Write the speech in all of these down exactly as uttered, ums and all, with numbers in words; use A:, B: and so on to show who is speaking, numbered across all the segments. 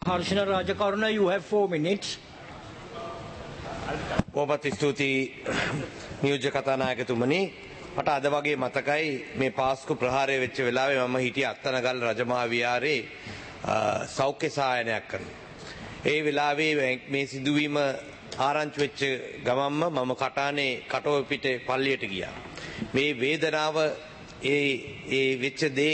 A: Harshana Rajakaruna, you have four minutes.
B: බොහොමත් ස්තුතියි නියෝජ්‍ය කතානායකතුමනි. මට අද වගේ මතකයි මේ පාස්කු ප්‍රහාරය වෙච්ච වෙලාවේ මම හිටියේ අත්තනගල් රජමහා විහාරේ සෞඛ්‍ය සායනයක් කරනවා. ඒ වෙලාවේ මේ සිදුවීම ආරංචි වෙච්ච ගමන්ම මම කටානේ කටුව පිටේ පල්ලියට ගියා. මේ වේදනාව ඒ ඒ වෙච්ච දේ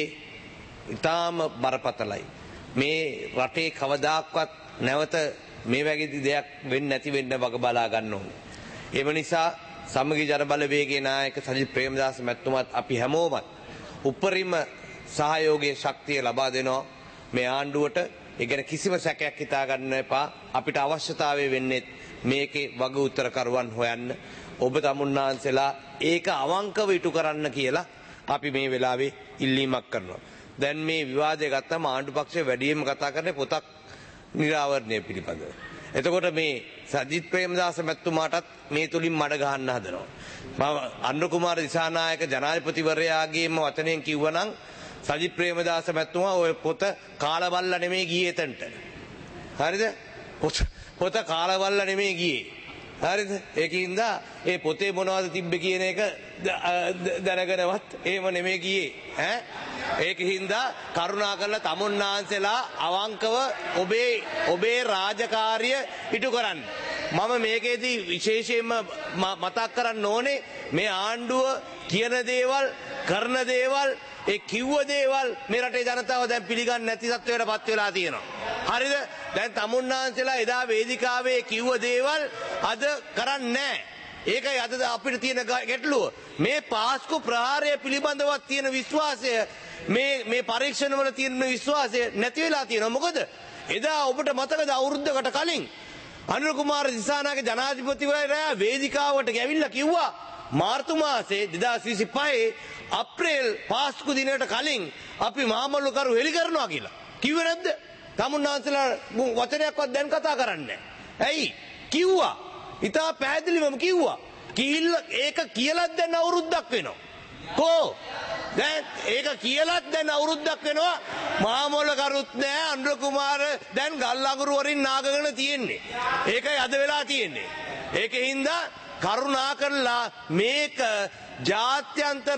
B: ඉතාම බරපතලයි. මේ රටේ කවදාක්වත් නැවත මේ වගේ දෙයක් වෙන්නේ නැති වෙන්න වග බලා ගන්න ඕනේ. ඒ නිසා සමගි ජනබලවේගයේ නායක සජිත් ප්‍රේමදාස මැතිතුමාත් අපි හැමෝමත් උපරිම සහයෝගයේ ශක්තිය ලබා දෙනවා මේ ආණ්ඩුවට. ඒ ගැන කිසිම සැකයක් හිතා ගන්න එපා. අපිට අවශ්‍යතාවය වෙන්නේ මේකේ වග උත්තරකරුවන් හොයන්න. ඔබ තමුන්නාන්සලා ඒක අවංකව ඉටු කරන්න කියලා අපි මේ වෙලාවේ ඉල්ලීමක් කරනවා. දැන් මේ විවාදය ගත්තම ආණ්ඩු පක්ෂය වැඩියෙන්ම කතා කරන්නේ පොතක් නිරාවරණය පිළිබඳව. එතකොට මේ සජිත් ප්‍රේමදාස මැතිතුමාටත් මේ තුලින් මඩ ගහන්න හදනවා. මම අනුර කුමාර දිසානායක ජනාධිපතිවරයාගේම වචනයෙන් කිව්වනම් සජිත් ප්‍රේමදාස මැතිතුමා ඔය පොත කාලබල්ලා නෙමෙයි ගියේ එතනට. හරිද? පොත පොත කාලබල්ලා නෙමෙයි ගියේ. හරිද? ඒකින්ද ඒ පොතේ මොනවද තිබ්බේ කියන එක දැනගෙනවත් එහෙම නෙමෙයි ගියේ. ඈ ඒකින්ද කරුණාකරලා තමුන්නාන්සලා අවංකව ඔබේ ඔබේ රාජකාරිය ඉටු කරන්න. මම මේකේදී විශේෂයෙන්ම මතක් කරන්න ඕනේ මේ ආණ්ඩුව කියන දේවල් කරන දේවල් ඒ කිව්ව දේවල් මේ රටේ ජනතාව දැන් පිළිගන්නේ නැති තත්ත්වයට පත් වෙලා තියෙනවා. හරිද? දැන් තමුන්නාන්සලා එදා වේදිකාවේ කිව්ව දේවල් අද කරන්නේ නැහැ. ඒකයි අද අපිට තියෙන ගැටලුව. මේ පාස්කු ප්‍රහාරය පිළිබඳව තියෙන විශ්වාසය මේ මේ පරීක්ෂණ වල තියෙන විශ්වාසය නැති වෙලා තියෙනවා. මොකද එදා ඔබට මතකද අවුරුද්දකට කලින් අනුර කුමාර දිසානායක ජනාධිපතිවරයා වේදිකාවට ගැවිල්ලා කිව්වා මාර්තු මාසේ දෙදාස් විසිපහේ අප්‍රේල් පාස්කු දිනයට කලින් අපි මහමල්ලුකරු හෙලි කරනවා කියලා. කිව්වේ නැද්ද? තමුන්නාන්සලා වචනයක්වත් දැන් කතා කරන්නේ නැහැ. ඇයි? කිව්වා. ඉතා පැහැදිලිවම කිව්වා. කිහිල්ල ඒක කියලත් දැන් අවුරුද්දක් වෙනවා. කෝ? දැන් ඒක කියලත් දැන් අවුරුද්දක් වෙනවා. මහමල්ලුකරුත් නැහැ අනුර කුමාර දැන් ගල් අඟුරු වරින් නාගගෙන තියෙන්නේ. ඒකයි අද වෙලා තියෙන්නේ. ඒකින්ද කරුණා කරලා මේක ජාත්‍යන්තර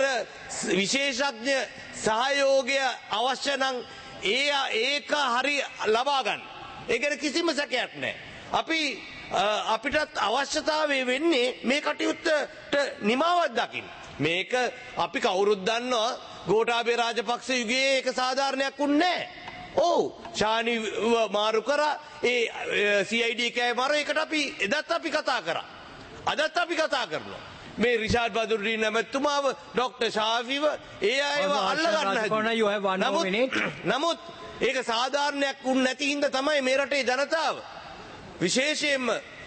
B: විශේෂඥ සහයෝගය අවශ්‍ය නම් ඒ ඒක හරි ලබා ගන්න. ඒ ගැන කිසිම සැකයක් නැහැ. අපි අපිටත් අවශ්‍යතාවය වෙන්නේ මේ කටයුත්තට නිමාවක් දකින්න. මේක අපි කවුරුත් දන්නවා ගෝඨාභය රාජපක්ෂ යුගයේ ඒක සාධාරණයක් වුණේ නැහැ. ඔව් ශානි මාරු කරා ඒ සී අයි ඩී කෑ මාරු ඒකට අපි එදත් අපි කතා කරා. අදත් අපි කතා කරනවා. මේ රිෂාඩ් බදුරුදීන් නැමැතිතුමාව ડોક્ટર ශාෆිව ඒ අයව අල්ලගන්න හැදුවා. නමුත් ඒක සාධාරණයක් වුණ නැති හින්දා තමයි මේ රටේ ජනතාව විශේෂයෙන්ම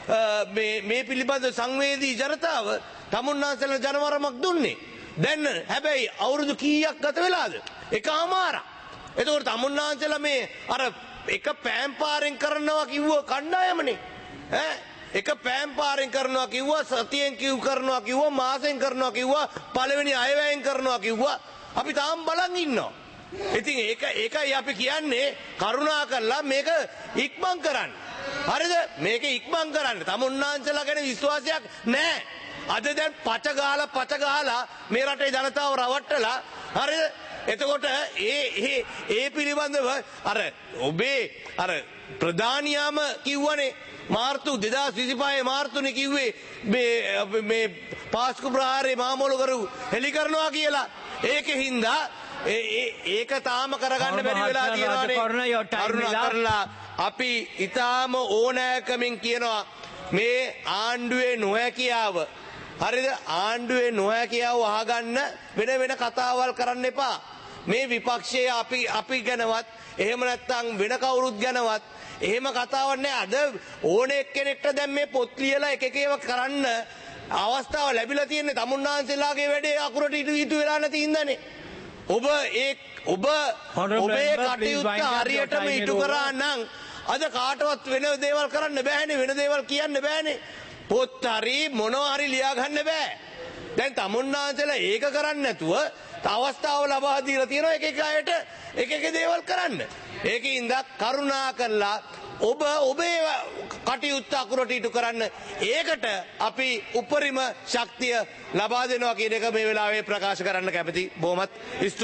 B: මේ මේ පිළිබඳ සංවේදී ජනතාව තමුන්නාන්සලා ජනවරමක් දුන්නේ. දැන් හැබැයි අවුරුදු කීයක් ගත වෙලාද? එකමාරක්. එතකොට තමුන්නාන්සලා මේ අර එක පෑම් පාරෙන් කරනවා කිව්ව කණ්ඩායමනේ. ඈ එක පෑම් පාරෙන් කරනවා කිව්වා, සතියෙන් කිව් කරනවා කිව්වා, මාසෙන් කරනවා කිව්වා, පළවෙනි අයවැයෙන් කරනවා කිව්වා. අපි තාම බලන් ඉන්නවා. ඉතින් ඒක ඒකයි අපි කියන්නේ කරුණා කරලා මේක ඉක්මන් කරන්න. හරිද? මේක ඉක්මන් කරන්න. තමුන්නාන්සලා ගැන විශ්වාසයක් නැහැ. අද දැන් පච ගහලා පච ගහලා මේ රටේ ජනතාව රවට්ටලා හරිද? එතකොට ඒ ඒ ඒ පිළිබඳව අර ඔබේ අර ප්‍රධානියාම කිව්වනේ මාර්තු දෙදාස් විසිපහේ මාර්තුනේ කිව්වේ මේ මේ පාස්කු ප්‍රහාරේ මහමොලකරු හෙලි කරනවා කියලා. ඒකෙන්ද ඒක තාම කරගන්න බැරි වෙලා තියෙනවානේ. අපි ඊටාම ඕනෑකමින් කියනවා මේ ආණ්ඩුවේ නොහැකියාව. හරිද? ආණ්ඩුවේ නොහැකියාව අහගන්න වෙන වෙන කතාවල් කරන්න එපා. මේ විපක්ෂයේ අපි අපි ගැනවත් එහෙම නැත්නම් වෙන කවුරුත් ගැනවත් එහෙම කතාවක් නෑ. අද ඕන එක්කෙනෙක්ට දැන් මේ පොත් ලියලා එක එක ඒවා කරන්න අවස්ථාව ලැබිලා තියෙන්නේ තමුන්නාන්සලාගේ වැඩේ අකුරට ඉටු වෙලා නැති හින්දානේ. ඔබ ඒ ඔබ ඔබේ කටයුත්ත හරියටම ඉටු කරා නම් අද කාටවත් වෙන දේවල් කරන්න බෑනේ. වෙන දේවල් කියන්න බෑනේ. පොත් හරි මොනවා හරි ලියා ගන්න බෑ. දැන් තමුන්නාන්සලා ඒක කරන්නේ නැතුව අවස්ථාව ලබා දීලා තියෙනවා එක එක අයට එක එක දේවල් කරන්න. ඒකින්ද කරුණා කරලා ඔබ ඔබේ කටයුත්ත අකුරට ඉටු කරන්න ඒකට අපි උපරිම ශක්තිය ලබා දෙනවා කියන එක මේ වෙලාවේ ප්‍රකාශ කරන්න කැමති. බොහොමත් ස්තුතියි.